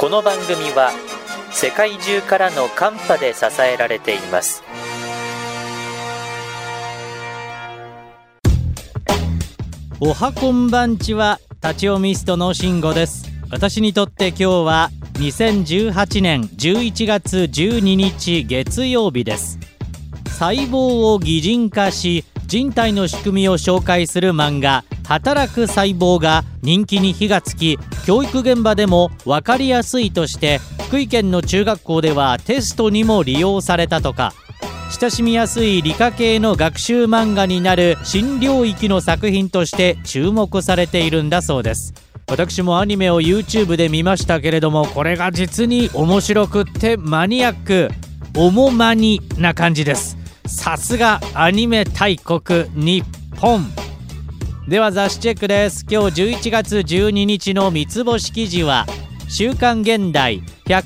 この番組は世界中からのカンパで支えられています。 おはこんばんちは、立ち読みストの慎吾です。私にとって今日は2018年11月12日月曜日です。細胞を擬人化し人体の仕組みを紹介する漫画働く細胞が人気に火がつき、教育現場でも分かりやすいとして福井県の中学校ではテストにも利用されたとか、親しみやすい理科系の学習漫画になる新領域の作品として注目されているんだそうです。私もアニメを YouTube で見ましたけれども、これが実に面白くってマニアック、おもマニな感じです。さすがアニメ大国日本。では雑誌チェックです。今日11月12日の三つ星記事は週刊現代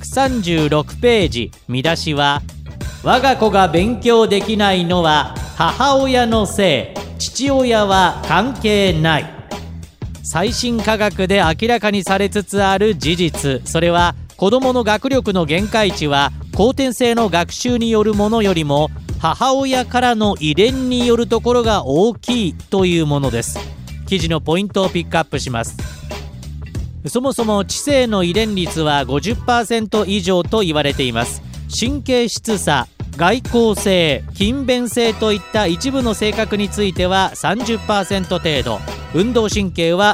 136ページ。見出しは、我が子が勉強できないのは母親のせい、父親は関係ない。最新科学で明らかにされつつある事実、それは子どもの学力の限界値は後天性の学習によるものよりも母親からの遺伝によるところが大きいというものです。記事のポイントをピックアップします。そもそも知性の遺伝率は 50% 以上と言われています。神経質さ、外向性、勤勉性といった一部の性格については 30% 程度、運動神経は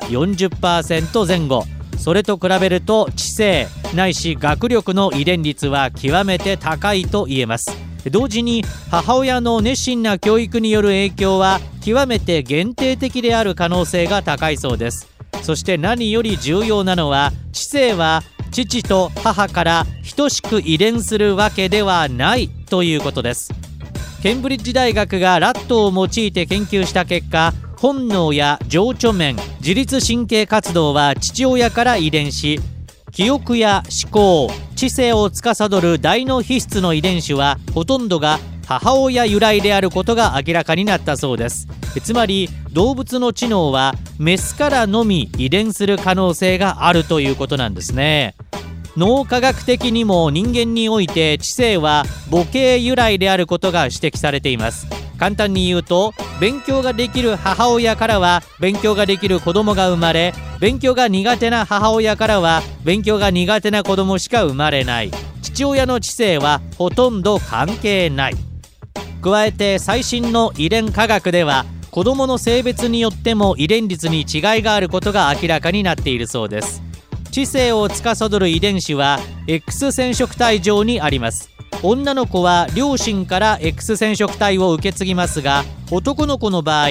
40% 前後。それと比べると知性ないし学力の遺伝率は極めて高いと言えます。同時に母親の熱心な教育による影響は極めて限定的である可能性が高いそうです。そして何より重要なのは、知性は父と母から等しく遺伝するわけではないということです。ケンブリッジ大学がラットを用いて研究した結果、本能や情緒面、自律神経活動は父親から遺伝し、記憶や思考、知性を司る大脳皮質の遺伝子はほとんどが母親由来であることが明らかになったそうです。つまり動物の知能はメスからのみ遺伝する可能性があるということなんですね。脳科学的にも人間において知性は母系由来であることが指摘されています。簡単に言うと、勉強ができる母親からは勉強ができる子供が生まれ、勉強が苦手な母親からは勉強が苦手な子供しか生まれない。父親の知性はほとんど関係ない。加えて最新の遺伝科学では子供の性別によっても遺伝率に違いがあることが明らかになっているそうです。知性を司る遺伝子は X 染色体上にあります。女の子は両親から X 染色体を受け継ぎますが、男の子の場合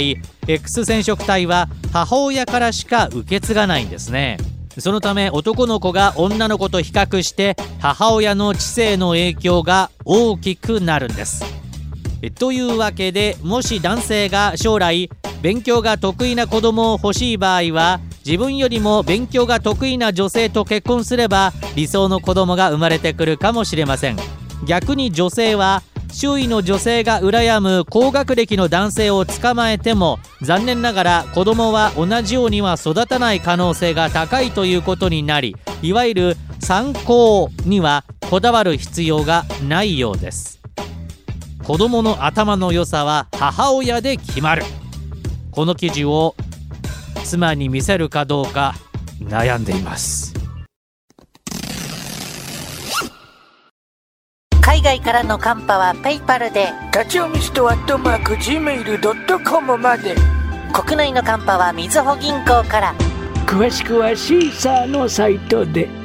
X 染色体は母親からしか受け継がないんですね。そのため男の子が女の子と比較して母親の知性の影響が大きくなるんです。というわけで、もし男性が将来勉強が得意な子供を欲しい場合は、自分よりも勉強が得意な女性と結婚すれば理想の子供が生まれてくるかもしれません。逆に女性は周囲の女性が羨む高学歴の男性を捕まえても残念ながら子供は同じようには育たない可能性が高いということになり、いわゆる参考にはこだわる必要がないようです。子供の頭の良さは母親で決まる。この記事を妻に見せるかどうか悩んでいます。 海外からのカンパはペイパルで、 立ち読みスト@gmail.com まで。 国内のカンパはみずほ銀行から。 詳しくはシーサーのサイトで。